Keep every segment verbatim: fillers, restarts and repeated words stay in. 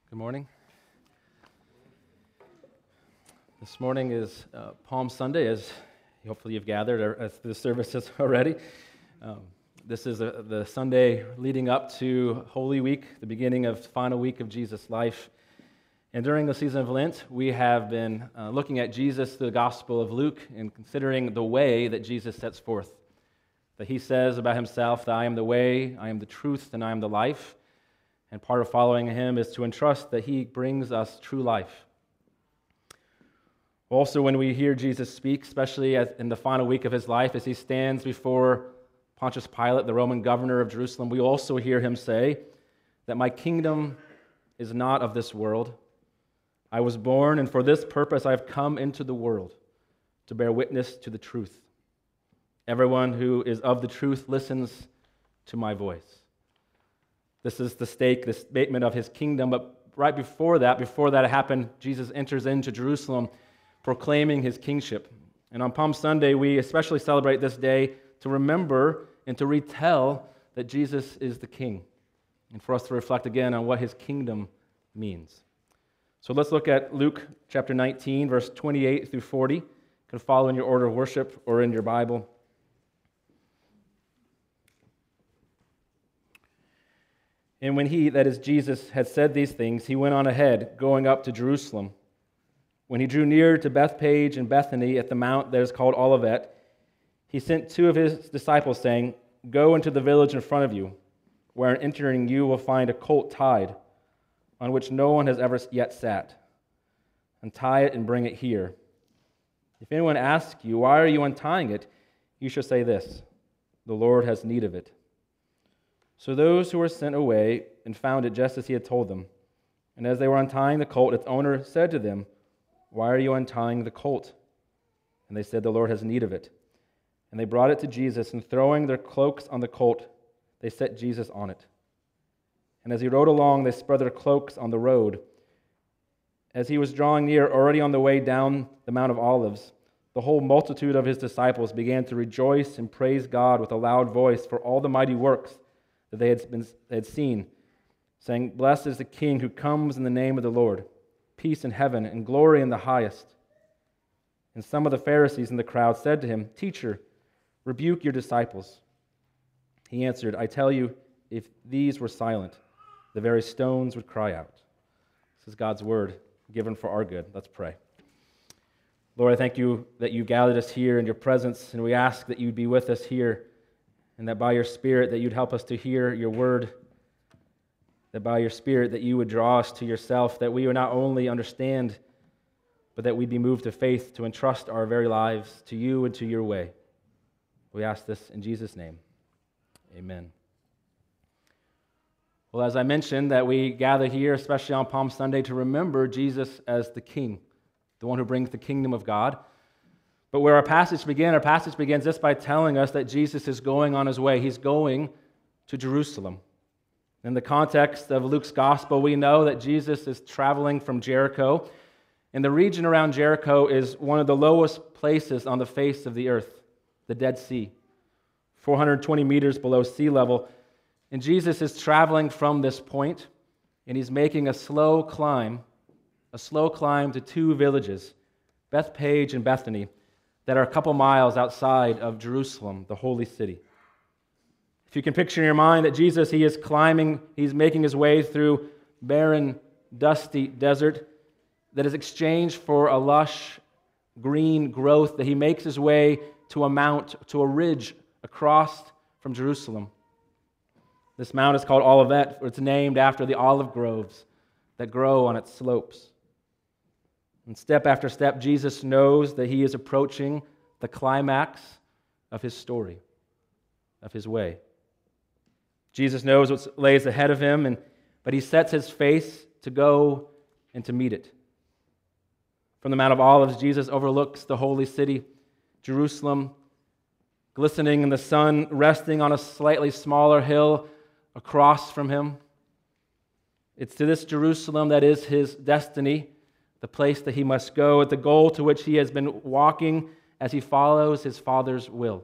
Good morning. This morning is uh, Palm Sunday, as hopefully you've gathered as the services already. Um, this is a, the Sunday leading up to Holy Week, the beginning of the final week of Jesus' life. And during the season of Lent, we have been uh, looking at Jesus, the Gospel of Luke, and considering the way that Jesus sets forth. That he says about himself that I am the way, I am the truth, and I am the life. And part of following him is to entrust that he brings us true life. Also, when we hear Jesus speak, especially in the final week of his life, as he stands before Pontius Pilate, the Roman governor of Jerusalem, we also hear him say that my kingdom is not of this world. I was born, and for this purpose I have come into the world, to bear witness to the truth. Everyone who is of the truth listens to my voice. This is the stake, the statement of his kingdom. But right before that, before that happened, Jesus enters into Jerusalem proclaiming his kingship. And on Palm Sunday, we especially celebrate this day to remember and to retell that Jesus is the king, and for us to reflect again on what his kingdom means. So let's look at Luke chapter nineteen, verse twenty-eight through forty. You can follow in your order of worship or in your Bible. And when he, that is Jesus, had said these things, he went on ahead, going up to Jerusalem. When he drew near to Bethphage and Bethany at the mount that is called Olivet, he sent two of his disciples, saying, Go into the village in front of you, where on entering you will find a colt tied, on which no one has ever yet sat. Untie it and bring it here. If anyone asks you, Why are you untying it? You shall say this, The Lord has need of it. So those who were sent away and found it just as he had told them. And as they were untying the colt, its owner said to them, Why are you untying the colt? And they said, The Lord has need of it. And they brought it to Jesus, and throwing their cloaks on the colt, they set Jesus on it. And as he rode along, they spread their cloaks on the road. As he was drawing near, already on the way down the Mount of Olives, the whole multitude of his disciples began to rejoice and praise God with a loud voice for all the mighty works that they had, been, they had seen, saying, Blessed is the King who comes in the name of the Lord, peace in heaven and glory in the highest. And some of the Pharisees in the crowd said to him, Teacher, rebuke your disciples. He answered, I tell you, if these were silent, the very stones would cry out. This is God's word given for our good. Let's pray. Lord, I thank you that you gathered us here in your presence, and we ask that you'd be with us here, and that by your Spirit that you'd help us to hear your word, that by your Spirit that you would draw us to yourself, that we would not only understand, but that we'd be moved to faith to entrust our very lives to you and to your way. We ask this in Jesus' name. Amen. Well, as I mentioned, that we gather here, especially on Palm Sunday, to remember Jesus as the King, the one who brings the kingdom of God. But where our passage begins, our passage begins just by telling us that Jesus is going on his way. He's going to Jerusalem. In the context of Luke's gospel, we know that Jesus is traveling from Jericho. And the region around Jericho is one of the lowest places on the face of the earth, the Dead Sea, four hundred twenty meters below sea level. And Jesus is traveling from this point, and he's making a slow climb, a slow climb to two villages, Bethphage and Bethany, that are a couple miles outside of Jerusalem, the holy city. If you can picture in your mind that Jesus, he is climbing, he's making his way through barren, dusty desert that is exchanged for a lush, green growth, that he makes his way to a mount, to a ridge across from Jerusalem. This mount is called Olivet. It's named after the olive groves that grow on its slopes. And step after step, Jesus knows that he is approaching the climax of his story, of his way. Jesus knows what lays ahead of him, and but he sets his face to go and to meet it. From the Mount of Olives, Jesus overlooks the holy city, Jerusalem, glistening in the sun, resting on a slightly smaller hill across from him. It's to this Jerusalem that is his destiny, the place that he must go, at the goal to which he has been walking as he follows his Father's will.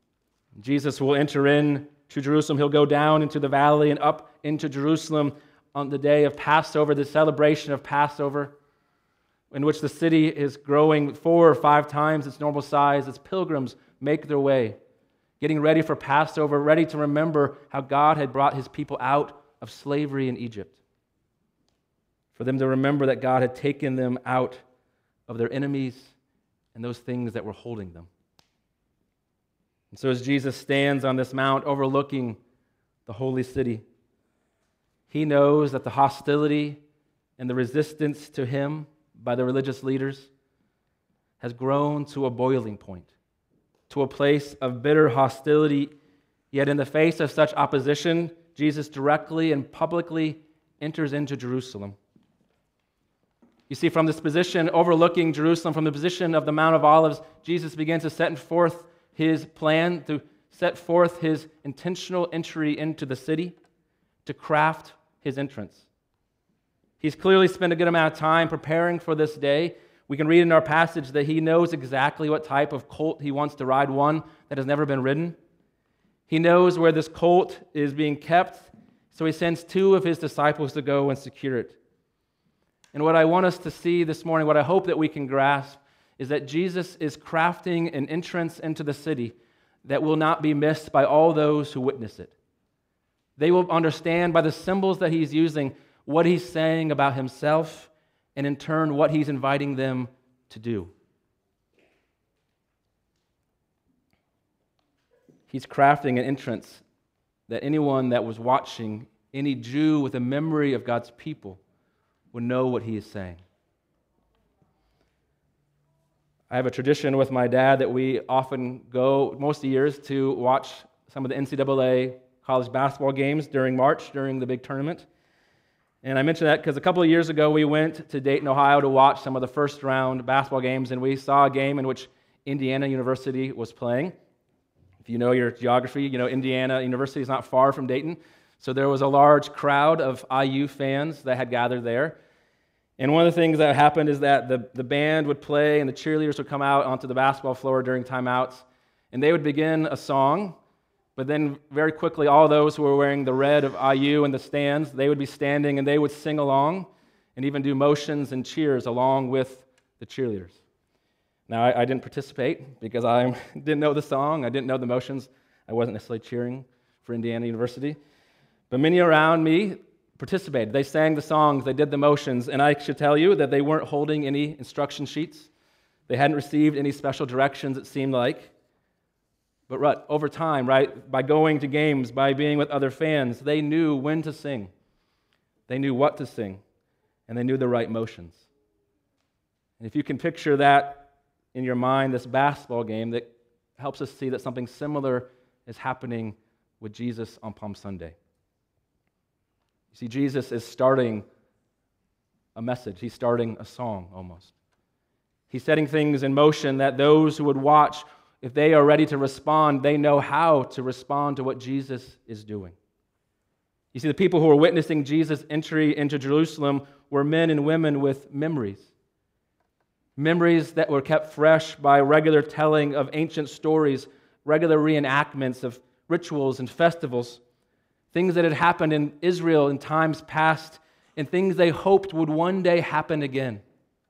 Jesus will enter in to Jerusalem. He'll go down into the valley and up into Jerusalem on the day of Passover, the celebration of Passover, in which the city is growing four or five times its normal size as pilgrims make their way, getting ready for Passover, ready to remember how God had brought his people out of slavery in Egypt. For them to remember that God had taken them out of their enemies and those things that were holding them. And so as Jesus stands on this mount overlooking the holy city, he knows that the hostility and the resistance to him by the religious leaders has grown to a boiling point, to a place of bitter hostility. Yet in the face of such opposition, Jesus directly and publicly enters into Jerusalem. You see, from this position overlooking Jerusalem, from the position of the Mount of Olives, Jesus begins to set forth his plan, to set forth his intentional entry into the city, to craft his entrance. He's clearly spent a good amount of time preparing for this day. We can read in our passage that he knows exactly what type of colt he wants to ride, one that has never been ridden. He knows where this colt is being kept, so he sends two of his disciples to go and secure it. And what I want us to see this morning, what I hope that we can grasp, is that Jesus is crafting an entrance into the city that will not be missed by all those who witness it. They will understand by the symbols that he's using what he's saying about himself, and in turn, what he's inviting them to do. He's crafting an entrance that anyone that was watching, any Jew with a memory of God's people, would know what he is saying. I have a tradition with my dad that we often go most years to watch some of the N C double A college basketball games during March, during the big tournament. And I mention that because a couple of years ago we went to Dayton, Ohio to watch some of the first round basketball games, and we saw a game in which Indiana University was playing. If you know your geography, you know Indiana University is not far from Dayton. So there was a large crowd of I U fans that had gathered there. And one of the things that happened is that the, the band would play and the cheerleaders would come out onto the basketball floor during timeouts, and they would begin a song. But then very quickly, all those who were wearing the red of I U in the stands, they would be standing and they would sing along and even do motions and cheers along with the cheerleaders. Now, I, I didn't participate because I didn't know the song. I didn't know the motions. I wasn't necessarily cheering for Indiana University. But many around me participated. They sang the songs, they did the motions, and I should tell you that they weren't holding any instruction sheets. They hadn't received any special directions, it seemed like. But right, over time, right, by going to games, by being with other fans, they knew when to sing. They knew what to sing, and they knew the right motions. And if you can picture that in your mind, this basketball game, that helps us see that something similar is happening with Jesus on Palm Sunday. You see, Jesus is starting a message. He's starting a song almost. He's setting things in motion that those who would watch, if they are ready to respond, they know how to respond to what Jesus is doing. You see, the people who were witnessing Jesus' entry into Jerusalem were men and women with memories. Memories that were kept fresh by regular telling of ancient stories, regular reenactments of rituals and festivals, things that had happened in Israel in times past, and things they hoped would one day happen again.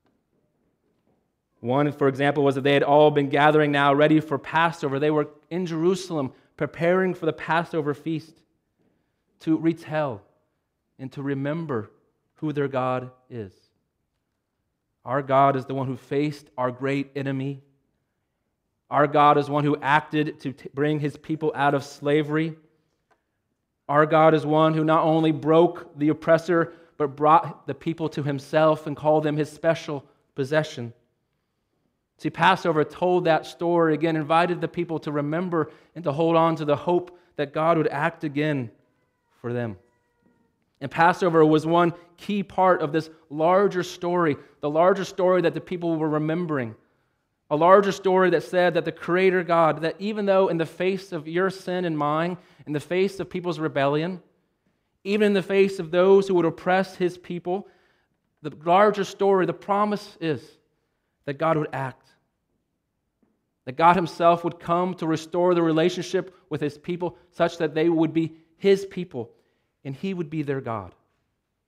One, for example, was that they had all been gathering now ready for Passover. They were in Jerusalem preparing for the Passover feast to retell and to remember who their God is. Our God is the one who faced our great enemy. Our God is one who acted to t- bring his people out of slavery. Our God is one who not only broke the oppressor, but brought the people to himself and called them his special possession. See, Passover told that story again, invited the people to remember and to hold on to the hope that God would act again for them. And Passover was one key part of this larger story, the larger story that the people were remembering. A larger story that said that the Creator God, that even though in the face of your sin and mine, in the face of people's rebellion, even in the face of those who would oppress his people, the larger story, the promise is that God would act. That God himself would come to restore the relationship with his people such that they would be his people and he would be their God.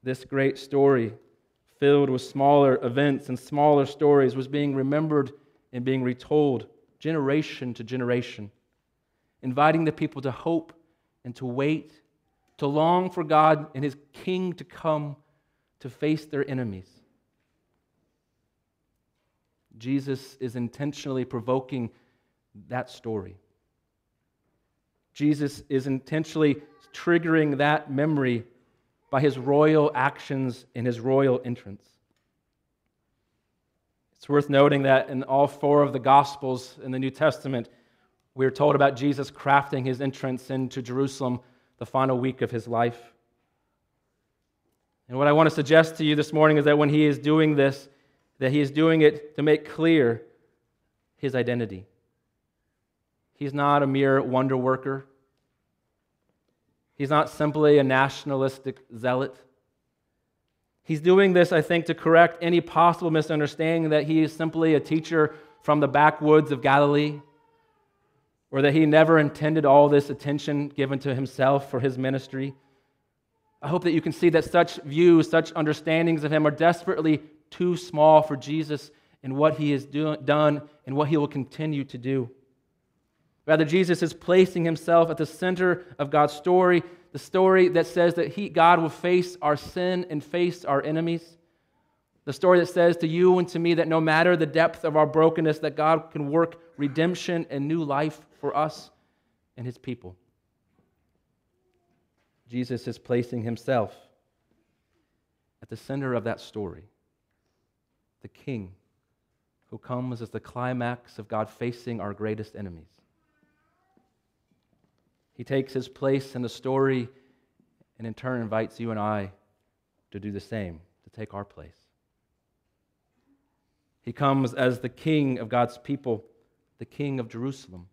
this great story, filled with smaller events and smaller stories, was being remembered and being retold generation to generation, inviting the people to hope and to wait, to long for God and His King to come to face their enemies. Jesus is intentionally provoking that story. Jesus is intentionally triggering that memory by His royal actions and His royal entrance. It's worth noting that in all four of the Gospels in the New Testament, we are told about Jesus crafting His entrance into Jerusalem the final week of His life. And what I want to suggest to you this morning is that when He is doing this, that He is doing it to make clear His identity. He's not a mere wonder worker. He's not simply a nationalistic zealot. He's doing this, I think, to correct any possible misunderstanding that He is simply a teacher from the backwoods of Galilee, or that He never intended all this attention given to Himself for His ministry. I hope that you can see that such views, such understandings of Him are desperately too small for Jesus and what He has do- done and what He will continue to do. Rather, Jesus is placing Himself at the center of God's story, the story that says that he, God will face our sin and face our enemies. The story that says to you and to me that no matter the depth of our brokenness, that God can work redemption and new life for us and His people. Jesus is placing Himself at the center of that story. The King who comes as the climax of God facing our greatest enemies. He takes His place in the story and in turn invites you and I to do the same, to take our place. He comes as the King of God's people, the King of Jerusalem,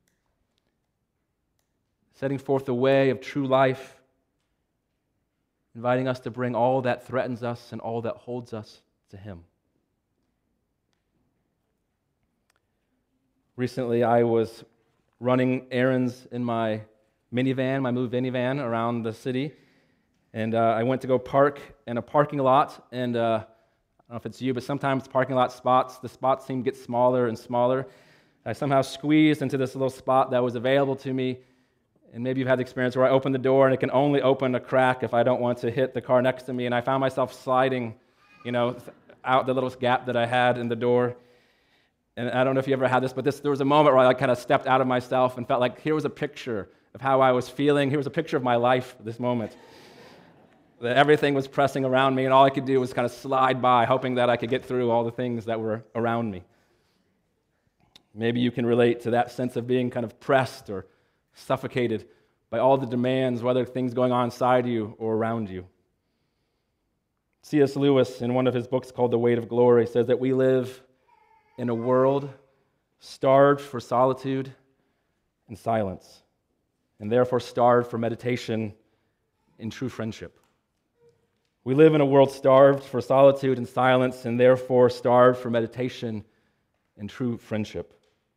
setting forth the way of true life, inviting us to bring all that threatens us and all that holds us to Him. Recently, I was running errands in my minivan, my Move minivan, around the city, and uh, I went to go park in a parking lot, and uh, I don't know if it's you, but sometimes parking lot spots, the spots seem to get smaller and smaller. I somehow squeezed into this little spot that was available to me, and maybe you've had the experience where I open the door and it can only open a crack if I don't want to hit the car next to me, and I found myself sliding, you know, out the little gap that I had in the door. And I don't know if you ever had this, but this, there was a moment where I like, kind of stepped out of myself and felt like here was a picture of how I was feeling. Here was a picture of my life at this moment. That everything was pressing around me, and all I could do was kind of slide by, hoping that I could get through all the things that were around me. Maybe you can relate to that sense of being kind of pressed or suffocated by all the demands, whether things going on inside you or around you. C S Lewis, in one of his books called The Weight of Glory, says that we live in a world starved for solitude and silence, and therefore starved for meditation and true friendship. We live in a world starved for solitude and silence, and therefore starved for meditation and true friendship.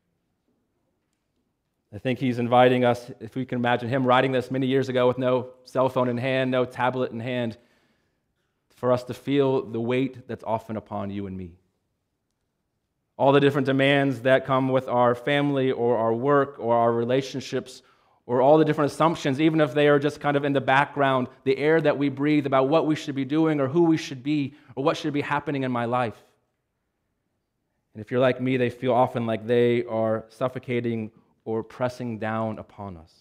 I think he's inviting us, if we can imagine him writing this many years ago with no cell phone in hand, no tablet in hand, for us to feel the weight that's often upon you and me. All the different demands that come with our family or our work or our relationships, or all the different assumptions, even if they are just kind of in the background, the air that we breathe about what we should be doing or who we should be or what should be happening in my life. And if you're like me, they feel often like they are suffocating or pressing down upon us.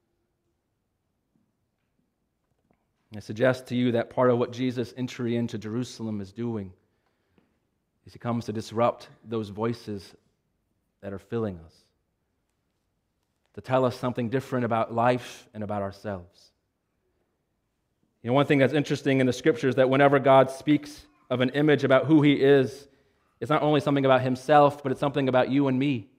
I suggest to you that part of what Jesus' entry into Jerusalem is doing is He comes to disrupt those voices that are filling us, to tell us something different about life and about ourselves. You know, one thing that's interesting in the Scriptures is that whenever God speaks of an image about who He is, it's not only something about Himself, but it's something about you and me.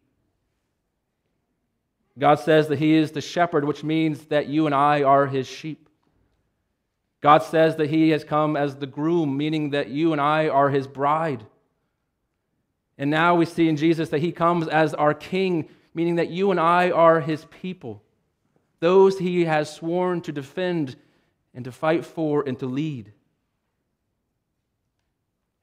God says that He is the shepherd, which means that you and I are His sheep. God says that He has come as the groom, meaning that you and I are His bride. And now we see in Jesus that He comes as our King, meaning that you and I are His people, those He has sworn to defend and to fight for and to lead.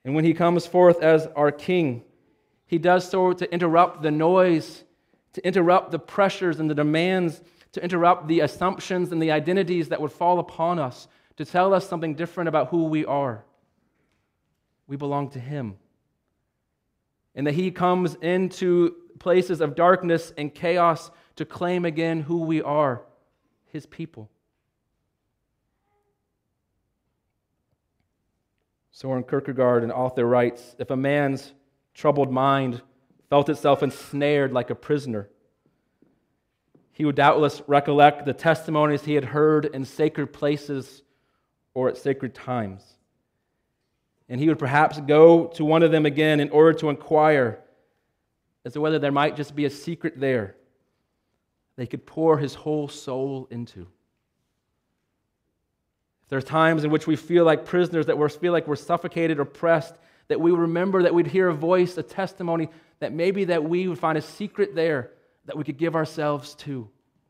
And when he comes forth as our king, he does so to interrupt the noise, to interrupt the pressures and the demands, to interrupt the assumptions and the identities that would fall upon us, to tell us something different about who we are. We belong to him. And that he comes into places of darkness and chaos to claim again who we are, his people. Soren Kierkegaard, an author, writes, "If a man's troubled mind felt itself ensnared like a prisoner, he would doubtless recollect the testimonies he had heard in sacred places or at sacred times. And he would perhaps go to one of them again in order to inquire as to whether there might just be a secret there they could pour his whole soul into. If there are times in which we feel like prisoners, that we feel like we're suffocated or pressed, that we remember that we'd hear a voice, a testimony, that maybe that we would find a secret there that we could give ourselves to."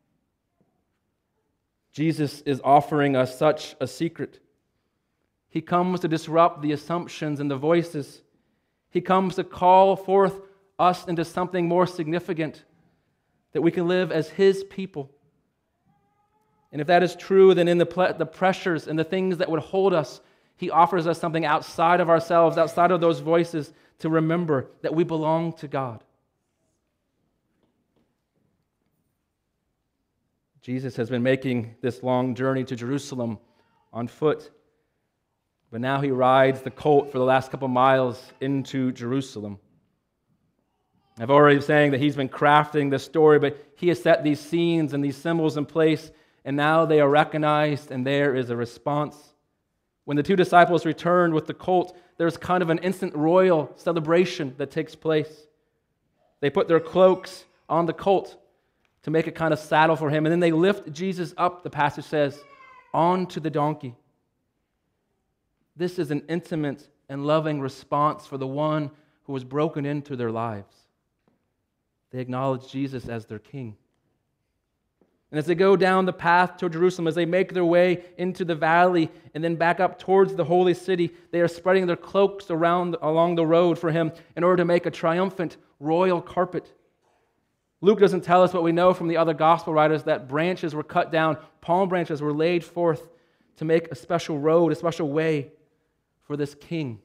Jesus is offering us such a secret. He comes to disrupt the assumptions and the voices. He comes to call forth us into something more significant, that we can live as his people. And if that is true, then in the, ple- the pressures and the things that would hold us, he offers us something outside of ourselves, outside of those voices, to remember that we belong to God. Jesus has been making this long journey to Jerusalem on foot, but now he rides the colt for the last couple miles into Jerusalem. I've already been saying that he's been crafting this story, but he has set these scenes and these symbols in place, and now they are recognized, and there is a response. When the two disciples returned with the colt, there's kind of an instant royal celebration that takes place. They put their cloaks on the colt to make a kind of saddle for him, and then they lift Jesus up, the passage says, onto the donkey. This is an intimate and loving response for the one who was broken into their lives. They acknowledge Jesus as their king. And as they go down the path to Jerusalem, as they make their way into the valley and then back up towards the holy city, they are spreading their cloaks around along the road for him in order to make a triumphant royal carpet. Luke doesn't tell us what we know from the other gospel writers, that branches were cut down, palm branches were laid forth to make a special road, a special way for this king.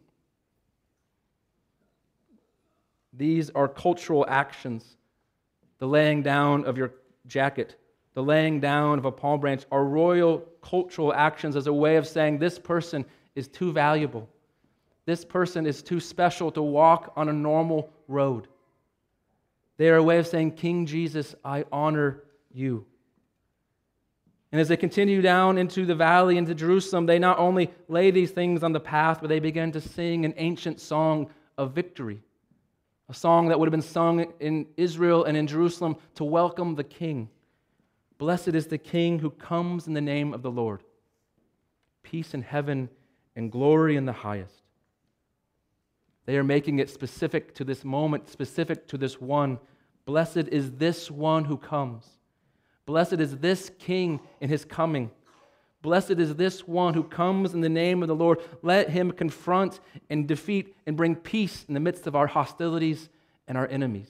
These are cultural actions. The laying down of your jacket, the laying down of a palm branch are royal cultural actions as a way of saying this person is too valuable. This person is too special to walk on a normal road. They are a way of saying, King Jesus, I honor you. And as they continue down into the valley, into Jerusalem, they not only lay these things on the path, but they begin to sing an ancient song of victory. A song that would have been sung in Israel and in Jerusalem to welcome the King. Blessed is the King who comes in the name of the Lord. Peace in heaven and glory in the highest. They are making it specific to this moment, specific to this one. Blessed is this one who comes. Blessed is this King in his coming. Blessed is this one who comes in the name of the Lord. Let him confront and defeat and bring peace in the midst of our hostilities and our enemies.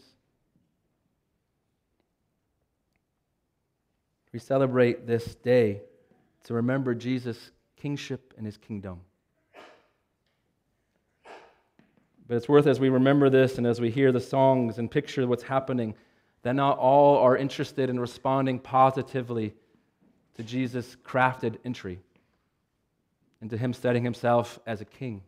We celebrate this day to remember Jesus' kingship and his kingdom. But it's worth, as we remember this and as we hear the songs and picture what's happening, that not all are interested in responding positively to Jesus' crafted entry and to him setting himself as a king.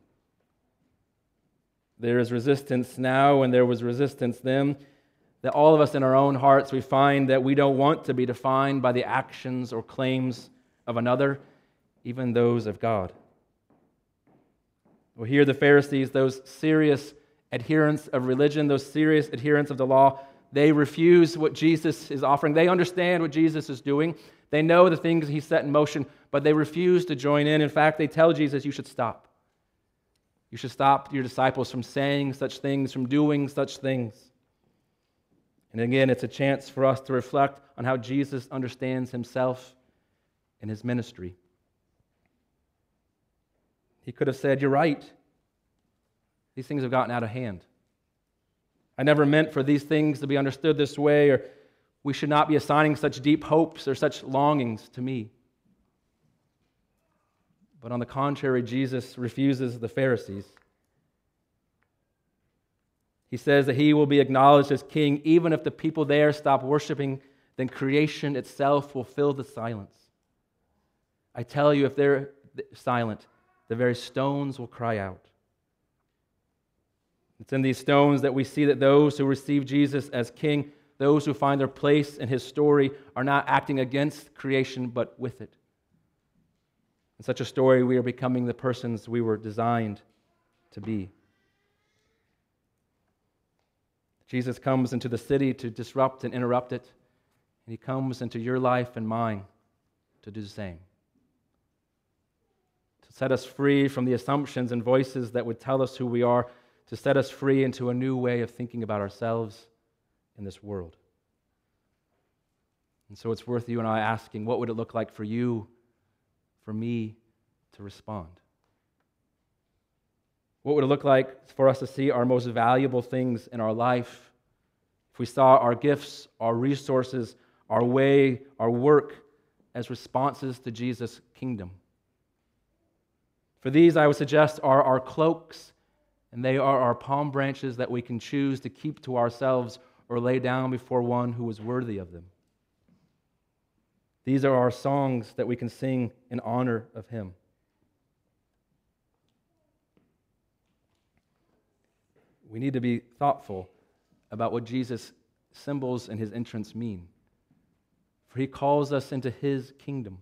There is resistance now, and there was resistance then, that all of us in our own hearts, we find that we don't want to be defined by the actions or claims of another, even those of God. Well, here the Pharisees, those serious adherents of religion, those serious adherents of the law, they refuse what Jesus is offering. They understand what Jesus is doing. They know the things he set in motion, but they refuse to join in. In fact, they tell Jesus, you should stop. You should stop your disciples from saying such things, from doing such things. And again, it's a chance for us to reflect on how Jesus understands himself and his ministry. He could have said, you're right. these things have gotten out of hand. I never meant for these things to be understood this way, or we should not be assigning such deep hopes or such longings to me. But on the contrary, Jesus refuses the Pharisees. He says that he will be acknowledged as king even if the people there stop worshiping, then creation itself will fill the silence. I tell you, if they're silent, the very stones will cry out. It's in these stones that we see that those who receive Jesus as king, those who find their place in his story, are not acting against creation but with it. In such a story, we are becoming the persons we were designed to be. Jesus comes into the city to disrupt and interrupt it, and he comes into your life and mine to do the same. To set us free from the assumptions and voices that would tell us who we are, to set us free into a new way of thinking about ourselves in this world. And so it's worth you and I asking, what would it look like for you, for me, to respond? What would it look like for us to see our most valuable things in our life? If we saw our gifts, our resources, our way, our work as responses to Jesus' kingdom. For these, I would suggest, are our cloaks, and they are our palm branches that we can choose to keep to ourselves or lay down before one who is worthy of them. These are our songs that we can sing in honor of him. We need to be thoughtful about what Jesus' symbols and his entrance mean. For he calls us into his kingdom,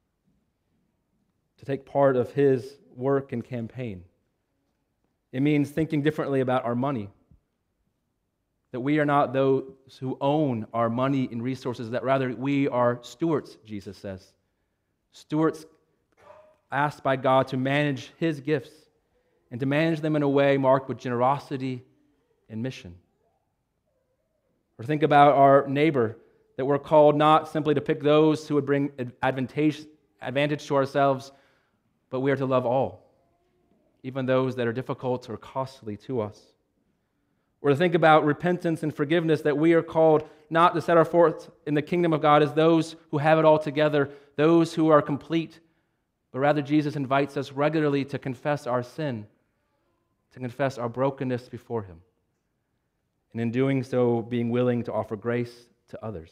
to take part of his work and campaign. It means thinking differently about our money, that we are not those who own our money and resources, that rather we are stewards, Jesus says. Stewards asked by God to manage his gifts and to manage them in a way marked with generosity and mission. Or think about our neighbor, that we're called not simply to pick those who would bring advantage, advantage to ourselves, but we are to love all, even those that are difficult or costly to us. Or to think about repentance and forgiveness, that we are called not to set our forth in the kingdom of God as those who have it all together, those who are complete, but rather Jesus invites us regularly to confess our sin, to confess our brokenness before him, and in doing so, being willing to offer grace to others.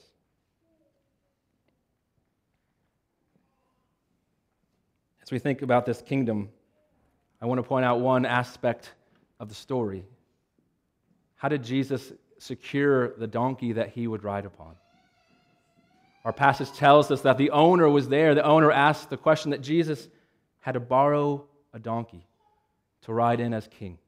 As we think about this kingdom, I want to point out one aspect of the story. How did Jesus secure the donkey that he would ride upon? Our passage tells us that the owner was there. The owner asked the question that Jesus had to borrow a donkey to ride in as king.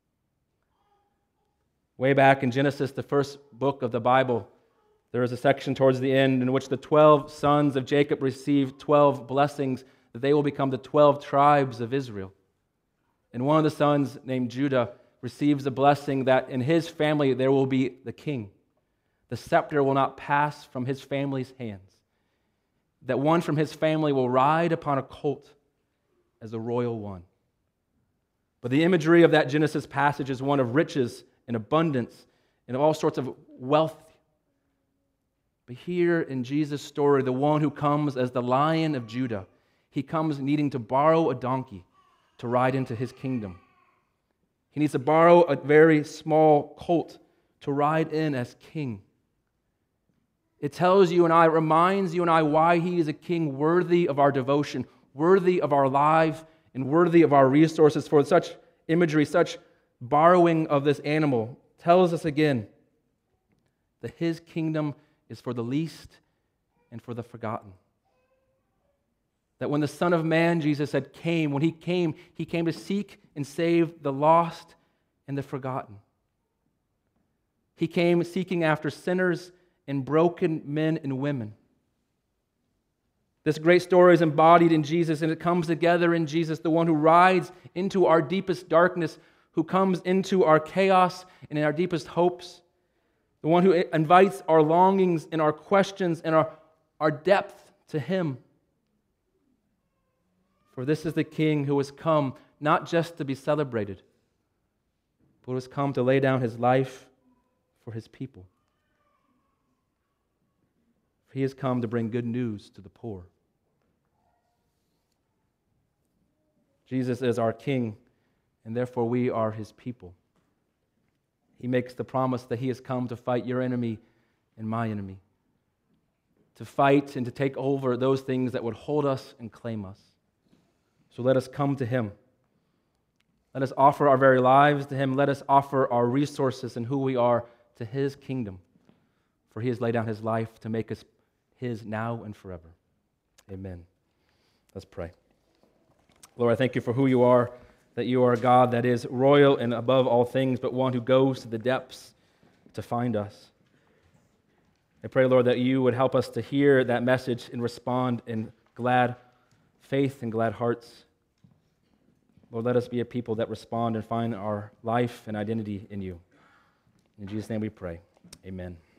Way back in Genesis, the first book of the Bible, there is a section towards the end in which the twelve sons of Jacob receive twelve blessings, that they will become the twelve tribes of Israel. And one of the sons, named Judah, receives a blessing that in his family there will be the king. The scepter will not pass from his family's hands. That one from his family will ride upon a colt as a royal one. But the imagery of that Genesis passage is one of riches and abundance and of all sorts of wealth. But here in Jesus' story, the one who comes as the Lion of Judah, he comes needing to borrow a donkey to ride into his kingdom. He needs to borrow a very small colt to ride in as king. It tells you and I, it reminds you and I why he is a king worthy of our devotion, worthy of our life, and worthy of our resources. For such imagery, such borrowing of this animal tells us again that his kingdom is for the least and for the forgotten. That when the Son of Man, Jesus said, came, when he came, he came to seek and save the lost and the forgotten. He came seeking after sinners and broken men and women. This great story is embodied in Jesus, and it comes together in Jesus, the one who rides into our deepest darkness, who comes into our chaos and in our deepest hopes, the one who invites our longings and our questions and our, our depth to him. For this is the King who has come not just to be celebrated, but has come to lay down his life for his people. He has come to bring good news to the poor. Jesus is our King, and therefore we are his people. He makes the promise that he has come to fight your enemy and my enemy, to fight and to take over those things that would hold us and claim us. So let us come to him. Let us offer our very lives to him. Let us offer our resources and who we are to his kingdom, for he has laid down his life to make us his now and forever. Amen. Let's pray. Lord, I thank you for who you are, that you are a God that is royal and above all things, but one who goes to the depths to find us. I pray, Lord, that you would help us to hear that message and respond in glad faith and glad hearts. Lord, let us be a people that respond and find our life and identity in you. In Jesus' name we pray. Amen.